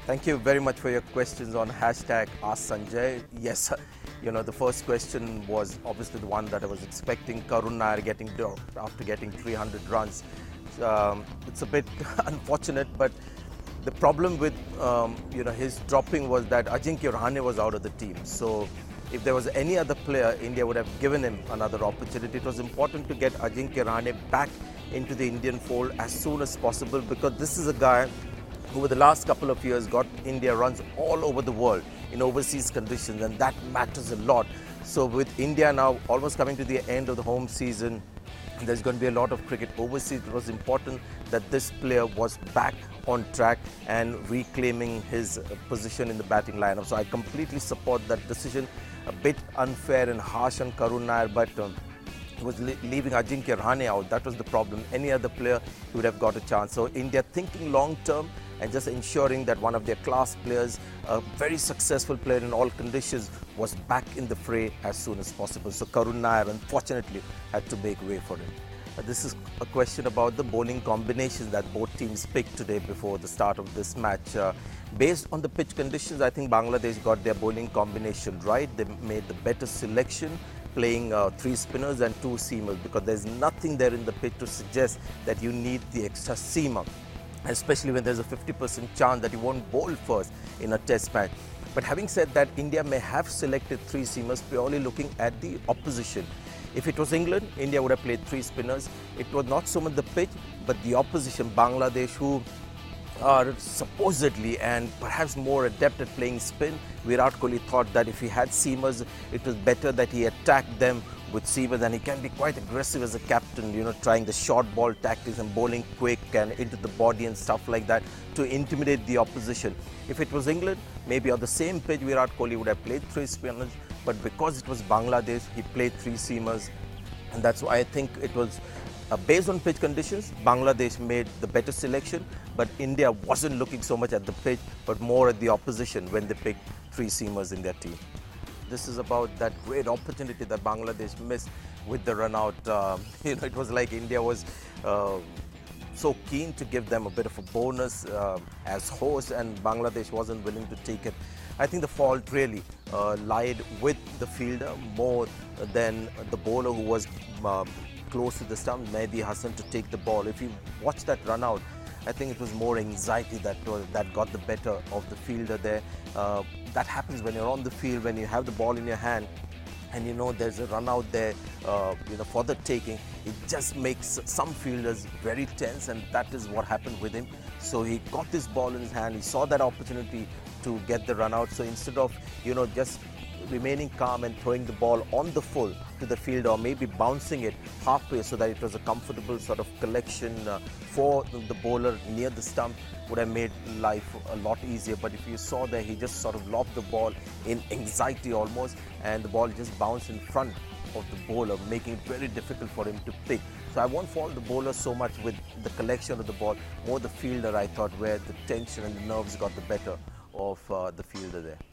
Thank you very much for your questions on hashtag Ask Sanjay. Yes, the first question was obviously the one that I was expecting. Karun Nair getting dropped after getting 300 runs. It's a bit unfortunate, but the problem with his dropping was that Ajinkya Rahane was out of the team. So if there was any other player, India would have given him another opportunity. It was important to get Ajinkya Rahane back into the Indian fold as soon as possible, because this is a guy who over the last couple of years got India runs all over the world in overseas conditions, and that matters a lot. So with India now almost coming to the end of the home season, there's going to be a lot of cricket overseas. It was important that this player was back on track and reclaiming his position in the batting lineup. So I completely support that decision. A bit unfair and harsh on Karun Nair, but was leaving Ajinkya Rahane out. That was the problem. Any other player would have got a chance. So India thinking long term and just ensuring that one of their class players, a very successful player in all conditions, was back in the fray as soon as possible. So Karun Nair unfortunately had to make way for him. This is a question about the bowling combinations that both teams picked today before the start of this match. Based on the pitch conditions, I think Bangladesh got their bowling combination right. They made the better selection, playing 3 spinners and 2 seamers, because there's nothing there in the pitch to suggest that you need the extra seamer, especially when there's a 50% chance that you won't bowl first in a test match. But having said that, India may have selected 3 seamers purely looking at the opposition. If it was England, India would have played 3 spinners. It was not so much the pitch, but the opposition, Bangladesh, who are supposedly and perhaps more adept at playing spin. Virat Kohli thought that if he had seamers, it was better that he attacked them with seamers, and he can be quite aggressive as a captain, trying the short ball tactics and bowling quick and into the body and stuff like that to intimidate the opposition. If it was England, maybe on the same pitch, Virat Kohli would have played 3 spinners, but because it was Bangladesh, he played 3 seamers, and that's why I think it was based on pitch conditions. Bangladesh made the better selection, but India wasn't looking so much at the pitch, but more at the opposition when they picked 3 seamers in their team. This is about that great opportunity that Bangladesh missed with the run out. It was like India was so keen to give them a bit of a bonus as host, and Bangladesh wasn't willing to take it. I think the fault really lied with the fielder more than the bowler, who was close to the stump, Mehdi Hasan, to take the ball. If you watch that run out, I think it was more anxiety that got the better of the fielder there. That happens when you're on the field, when you have the ball in your hand and there's a run out there for the taking. It just makes some fielders very tense, and that is what happened with him. So he got this ball in his hand, he saw that opportunity to get the run out. So instead of just remaining calm and throwing the ball on the full to the fielder, or maybe bouncing it halfway so that it was a comfortable sort of collection for the bowler near the stump, would have made life a lot easier. But if you saw there, he just sort of lobbed the ball in anxiety almost, and the ball just bounced in front of the bowler, making it very difficult for him to pick. So I won't fault the bowler so much with the collection of the ball, more the fielder, I thought, where the tension and the nerves got the better of the fielder there.